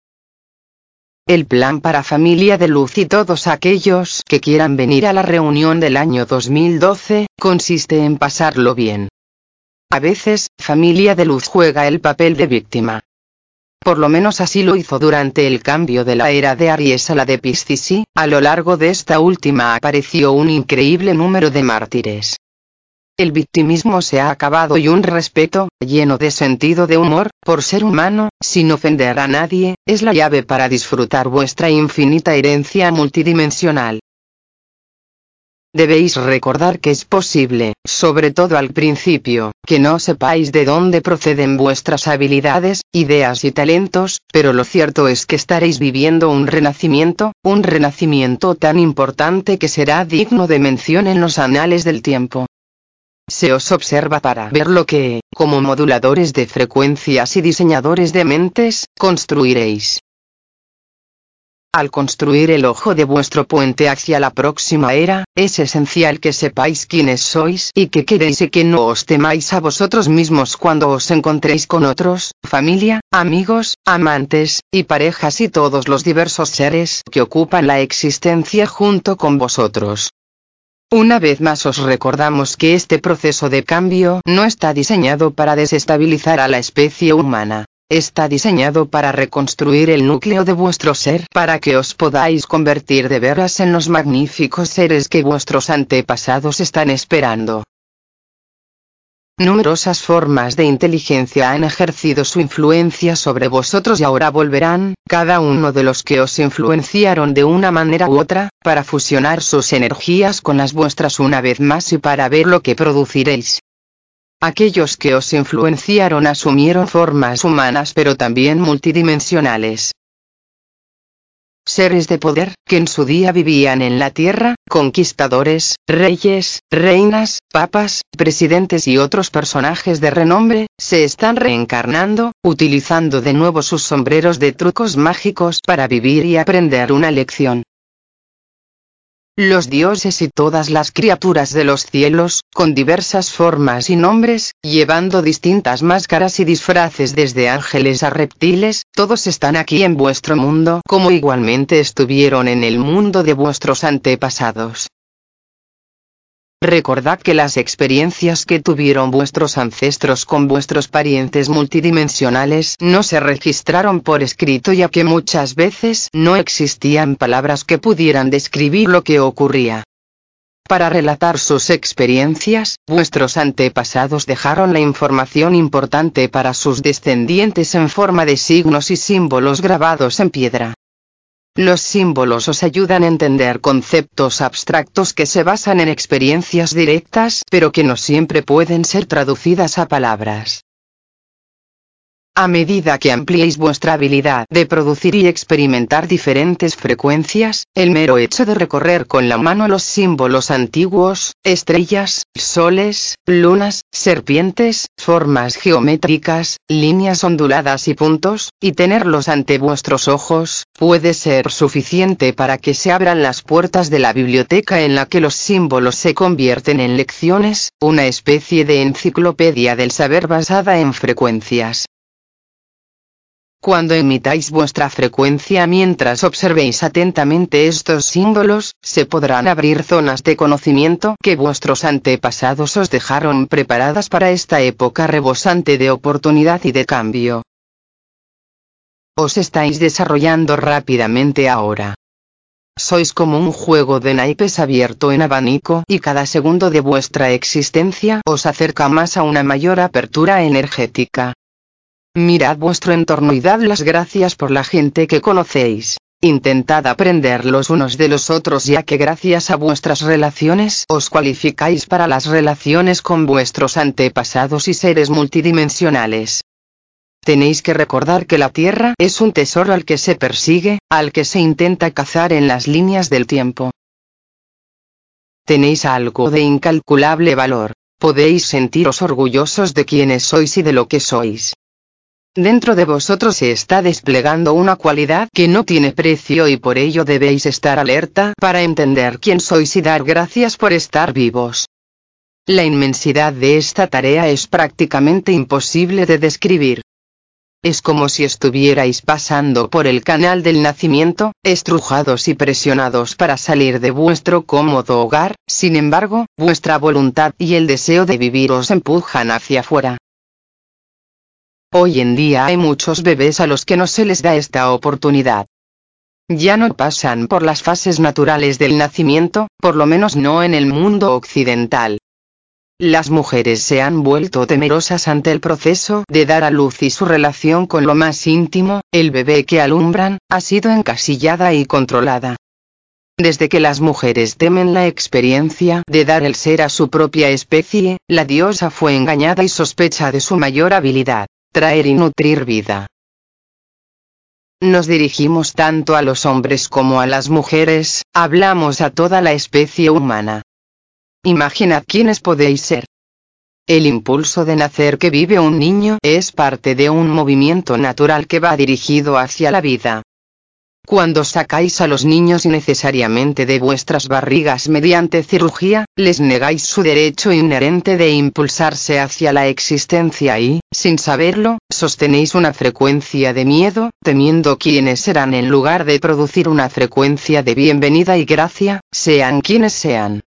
El plan para Familia de Luz y todos aquellos que quieran venir a la reunión del año dos mil doce, consiste en pasarlo bien. A veces, Familia de Luz juega el papel de víctima. Por lo menos así lo hizo durante el cambio de la era de Aries a la de Piscis y, a lo largo de esta última apareció un increíble número de mártires. El victimismo se ha acabado y un respeto, lleno de sentido de humor, por ser humano, sin ofender a nadie, es la llave para disfrutar vuestra infinita herencia multidimensional. Debéis recordar que es posible, sobre todo al principio, que no sepáis de dónde proceden vuestras habilidades, ideas y talentos, pero lo cierto es que estaréis viviendo un renacimiento, un renacimiento tan importante que será digno de mención en los anales del tiempo. Se os observa para ver lo que, como moduladores de frecuencias y diseñadores de mentes, construiréis. Al construir el ojo de vuestro puente hacia la próxima era, es esencial que sepáis quiénes sois y qué queréis y que no os temáis a vosotros mismos cuando os encontréis con otros, familia, amigos, amantes, y parejas y todos los diversos seres que ocupan la existencia junto con vosotros. Una vez más os recordamos que este proceso de cambio no está diseñado para desestabilizar a la especie humana. Está diseñado para reconstruir el núcleo de vuestro ser para que os podáis convertir de veras en los magníficos seres que vuestros antepasados están esperando. Numerosas formas de inteligencia han ejercido su influencia sobre vosotros y ahora volverán, cada uno de los que os influenciaron de una manera u otra, para fusionar sus energías con las vuestras una vez más y para ver lo que produciréis. Aquellos que os influenciaron asumieron formas humanas pero también multidimensionales. Seres de poder, que en su día vivían en la tierra, conquistadores, reyes, reinas, papas, presidentes y otros personajes de renombre, se están reencarnando, utilizando de nuevo sus sombreros de trucos mágicos para vivir y aprender una lección. Los dioses y todas las criaturas de los cielos, con diversas formas y nombres, llevando distintas máscaras y disfraces desde ángeles a reptiles, todos están aquí en vuestro mundo como igualmente estuvieron en el mundo de vuestros antepasados. Recordad que las experiencias que tuvieron vuestros ancestros con vuestros parientes multidimensionales no se registraron por escrito ya que muchas veces no existían palabras que pudieran describir lo que ocurría. Para relatar sus experiencias, vuestros antepasados dejaron la información importante para sus descendientes en forma de signos y símbolos grabados en piedra. Los símbolos os ayudan a entender conceptos abstractos que se basan en experiencias directas, pero que no siempre pueden ser traducidas a palabras. A medida que ampliéis vuestra habilidad de producir y experimentar diferentes frecuencias, el mero hecho de recorrer con la mano los símbolos antiguos, estrellas, soles, lunas, serpientes, formas geométricas, líneas onduladas y puntos, y tenerlos ante vuestros ojos, puede ser suficiente para que se abran las puertas de la biblioteca en la que los símbolos se convierten en lecciones, una especie de enciclopedia del saber basada en frecuencias. Cuando imitáis vuestra frecuencia mientras observéis atentamente estos símbolos, se podrán abrir zonas de conocimiento que vuestros antepasados os dejaron preparadas para esta época rebosante de oportunidad y de cambio. Os estáis desarrollando rápidamente ahora. Sois como un juego de naipes abierto en abanico y cada segundo de vuestra existencia os acerca más a una mayor apertura energética. Mirad vuestro entorno y dad las gracias por la gente que conocéis. Intentad aprender los unos de los otros, ya que gracias a vuestras relaciones os cualificáis para las relaciones con vuestros antepasados y seres multidimensionales. Tenéis que recordar que la Tierra es un tesoro al que se persigue, al que se intenta cazar en las líneas del tiempo. Tenéis algo de incalculable valor. Podéis sentiros orgullosos de quienes sois y de lo que sois. Dentro de vosotros se está desplegando una cualidad que no tiene precio y por ello debéis estar alerta para entender quién sois y dar gracias por estar vivos. La inmensidad de esta tarea es prácticamente imposible de describir. Es como si estuvierais pasando por el canal del nacimiento, estrujados y presionados para salir de vuestro cómodo hogar, sin embargo, vuestra voluntad y el deseo de vivir os empujan hacia afuera. Hoy en día hay muchos bebés a los que no se les da esta oportunidad. Ya no pasan por las fases naturales del nacimiento, por lo menos no en el mundo occidental. Las mujeres se han vuelto temerosas ante el proceso de dar a luz y su relación con lo más íntimo, el bebé que alumbran, ha sido encasillada y controlada. Desde que las mujeres temen la experiencia de dar el ser a su propia especie, la diosa fue engañada y sospecha de su mayor habilidad. Traer y nutrir vida. Nos dirigimos tanto a los hombres como a las mujeres, hablamos a toda la especie humana. Imaginad quiénes podéis ser. El impulso de nacer que vive un niño es parte de un movimiento natural que va dirigido hacia la vida. Cuando sacáis a los niños innecesariamente de vuestras barrigas mediante cirugía, les negáis su derecho inherente de impulsarse hacia la existencia y, sin saberlo, sostenéis una frecuencia de miedo, temiendo quiénes serán en lugar de producir una frecuencia de bienvenida y gracia, sean quienes sean.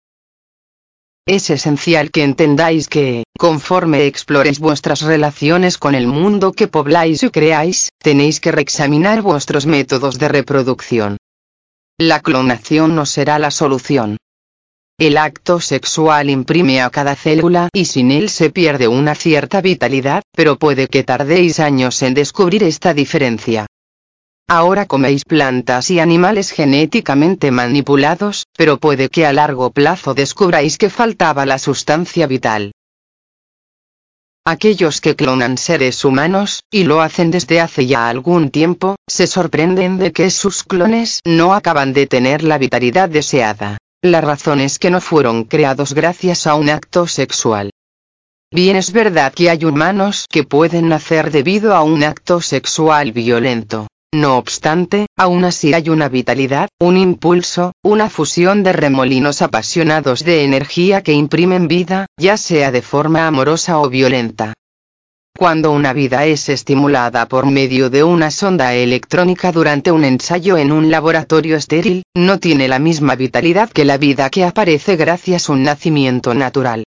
Es esencial que entendáis que, conforme exploréis vuestras relaciones con el mundo que pobláis y creáis, tenéis que reexaminar vuestros métodos de reproducción. La clonación no será la solución. El acto sexual imprime a cada célula y sin él se pierde una cierta vitalidad, pero puede que tardéis años en descubrir esta diferencia. Ahora coméis plantas y animales genéticamente manipulados, pero puede que a largo plazo descubráis que faltaba la sustancia vital. Aquellos que clonan seres humanos, y lo hacen desde hace ya algún tiempo, se sorprenden de que sus clones no acaban de tener la vitalidad deseada. La razón es que no fueron creados gracias a un acto sexual. Bien, es verdad que hay humanos que pueden nacer debido a un acto sexual violento. No obstante, aún así hay una vitalidad, un impulso, una fusión de remolinos apasionados de energía que imprimen vida, ya sea de forma amorosa o violenta. Cuando una vida es estimulada por medio de una sonda electrónica durante un ensayo en un laboratorio estéril, no tiene la misma vitalidad que la vida que aparece gracias a un nacimiento natural.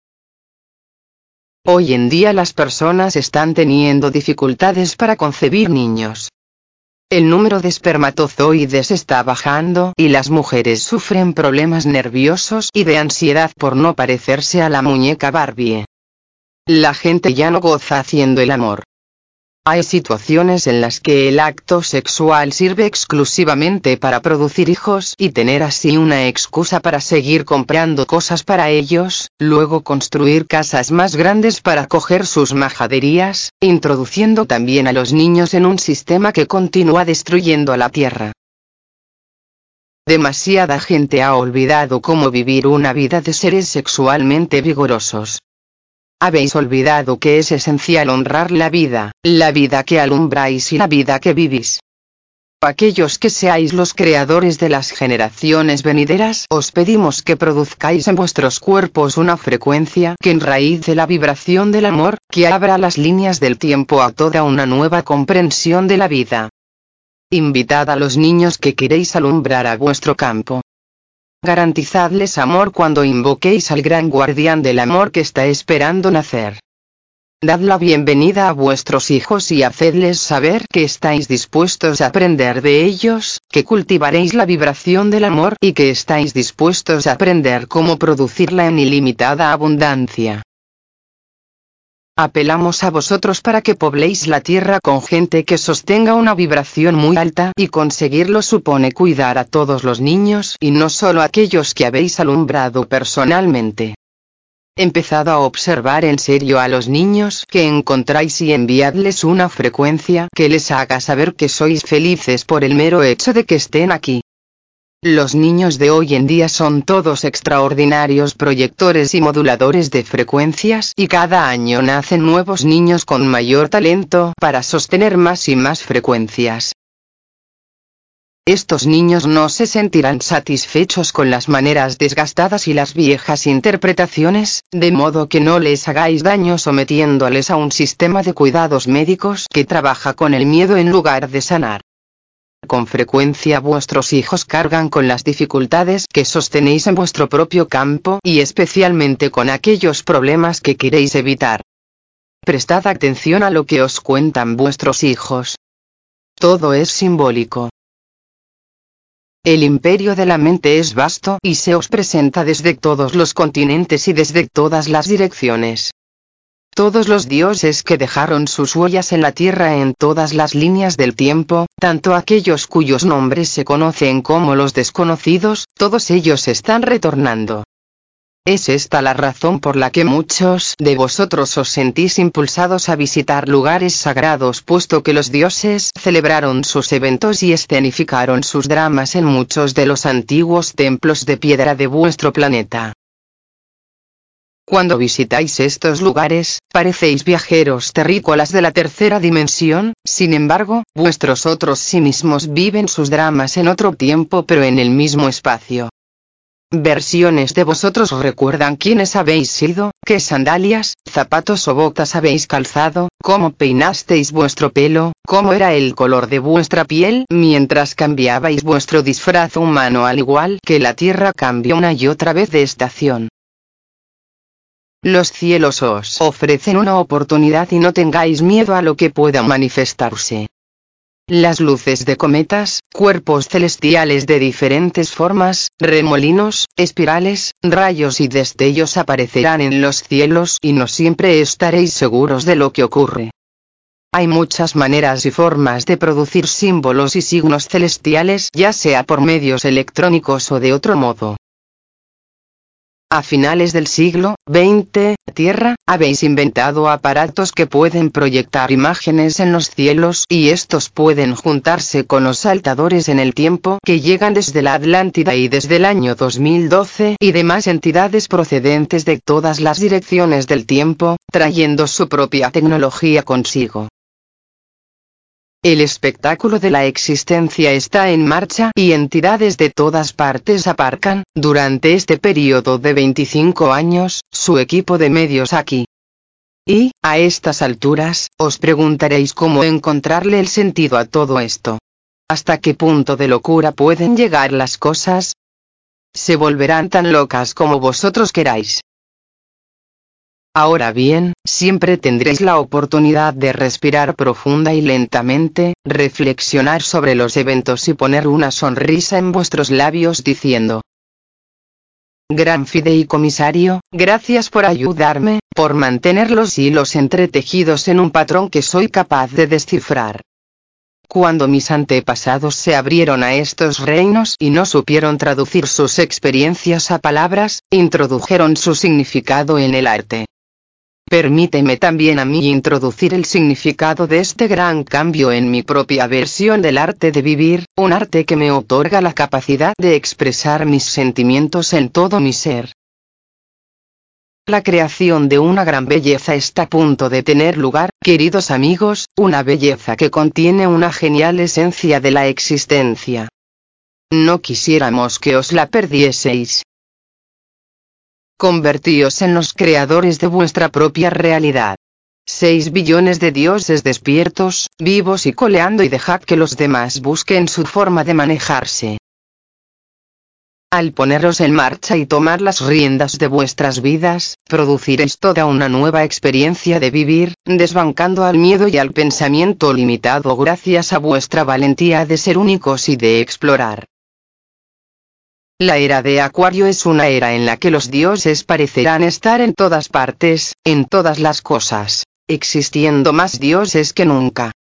Hoy en día las personas están teniendo dificultades para concebir niños. El número de espermatozoides está bajando y las mujeres sufren problemas nerviosos y de ansiedad por no parecerse a la muñeca Barbie. La gente ya no goza haciendo el amor. Hay situaciones en las que el acto sexual sirve exclusivamente para producir hijos y tener así una excusa para seguir comprando cosas para ellos, luego construir casas más grandes para coger sus majaderías, introduciendo también a los niños en un sistema que continúa destruyendo a la tierra. Demasiada gente ha olvidado cómo vivir una vida de seres sexualmente vigorosos. Habéis olvidado que es esencial honrar la vida, la vida que alumbráis y la vida que vivís. Aquellos que seáis los creadores de las generaciones venideras, os pedimos que produzcáis en vuestros cuerpos una frecuencia que enraíce la vibración del amor, que abra las líneas del tiempo a toda una nueva comprensión de la vida. Invitad a los niños que queréis alumbrar a vuestro campo. Garantizadles amor cuando invoquéis al gran guardián del amor que está esperando nacer. Dad la bienvenida a vuestros hijos y hacedles saber que estáis dispuestos a aprender de ellos, que cultivaréis la vibración del amor y que estáis dispuestos a aprender cómo producirla en ilimitada abundancia. Apelamos a vosotros para que pobléis la tierra con gente que sostenga una vibración muy alta, y conseguirlo supone cuidar a todos los niños y no solo a aquellos que habéis alumbrado personalmente. Empezad a observar en serio a los niños que encontráis y enviadles una frecuencia que les haga saber que sois felices por el mero hecho de que estén aquí. Los niños de hoy en día son todos extraordinarios proyectores y moduladores de frecuencias y cada año nacen nuevos niños con mayor talento para sostener más y más frecuencias. Estos niños no se sentirán satisfechos con las maneras desgastadas y las viejas interpretaciones, de modo que no les hagáis daño sometiéndoles a un sistema de cuidados médicos que trabaja con el miedo en lugar de sanar. Con frecuencia vuestros hijos cargan con las dificultades que sostenéis en vuestro propio campo y especialmente con aquellos problemas que queréis evitar. Prestad atención a lo que os cuentan vuestros hijos. Todo es simbólico. El imperio de la mente es vasto y se os presenta desde todos los continentes y desde todas las direcciones. Todos los dioses que dejaron sus huellas en la tierra en todas las líneas del tiempo, tanto aquellos cuyos nombres se conocen como los desconocidos, todos ellos están retornando. Es esta la razón por la que muchos de vosotros os sentís impulsados a visitar lugares sagrados, puesto que los dioses celebraron sus eventos y escenificaron sus dramas en muchos de los antiguos templos de piedra de vuestro planeta. Cuando visitáis estos lugares, parecéis viajeros terrícolas de la tercera dimensión, sin embargo, vuestros otros sí mismos viven sus dramas en otro tiempo pero en el mismo espacio. Versiones de vosotros recuerdan quiénes habéis sido, qué sandalias, zapatos o botas habéis calzado, cómo peinasteis vuestro pelo, cómo era el color de vuestra piel mientras cambiabais vuestro disfraz humano al igual que la tierra cambia una y otra vez de estación. Los cielos os ofrecen una oportunidad y no tengáis miedo a lo que pueda manifestarse. Las luces de cometas, cuerpos celestiales de diferentes formas, remolinos, espirales, rayos y destellos aparecerán en los cielos y no siempre estaréis seguros de lo que ocurre. Hay muchas maneras y formas de producir símbolos y signos celestiales, ya sea por medios electrónicos o de otro modo. A finales del siglo veinte, Tierra, habéis inventado aparatos que pueden proyectar imágenes en los cielos y estos pueden juntarse con los saltadores en el tiempo que llegan desde la Atlántida y desde el año dos mil doce y demás entidades procedentes de todas las direcciones del tiempo, trayendo su propia tecnología consigo. El espectáculo de la existencia está en marcha y entidades de todas partes aparcan, durante este periodo de veinticinco años, su equipo de medios aquí. Y, a estas alturas, os preguntaréis cómo encontrarle el sentido a todo esto. ¿Hasta qué punto de locura pueden llegar las cosas? Se volverán tan locas como vosotros queráis. Ahora bien, siempre tendréis la oportunidad de respirar profunda y lentamente, reflexionar sobre los eventos y poner una sonrisa en vuestros labios diciendo: Gran fideicomisario, gracias por ayudarme, por mantener los hilos entretejidos en un patrón que soy capaz de descifrar. Cuando mis antepasados se abrieron a estos reinos y no supieron traducir sus experiencias a palabras, introdujeron su significado en el arte. Permíteme también a mí introducir el significado de este gran cambio en mi propia versión del arte de vivir, un arte que me otorga la capacidad de expresar mis sentimientos en todo mi ser. La creación de una gran belleza está a punto de tener lugar, queridos amigos, una belleza que contiene una genial esencia de la existencia. No quisiéramos que os la perdieseis. Convertíos en los creadores de vuestra propia realidad. Seis billones de dioses despiertos, vivos y coleando, y dejad que los demás busquen su forma de manejarse. Al poneros en marcha y tomar las riendas de vuestras vidas, produciréis toda una nueva experiencia de vivir, desbancando al miedo y al pensamiento limitado gracias a vuestra valentía de ser únicos y de explorar. La era de Acuario es una era en la que los dioses parecerán estar en todas partes, en todas las cosas, existiendo más dioses que nunca.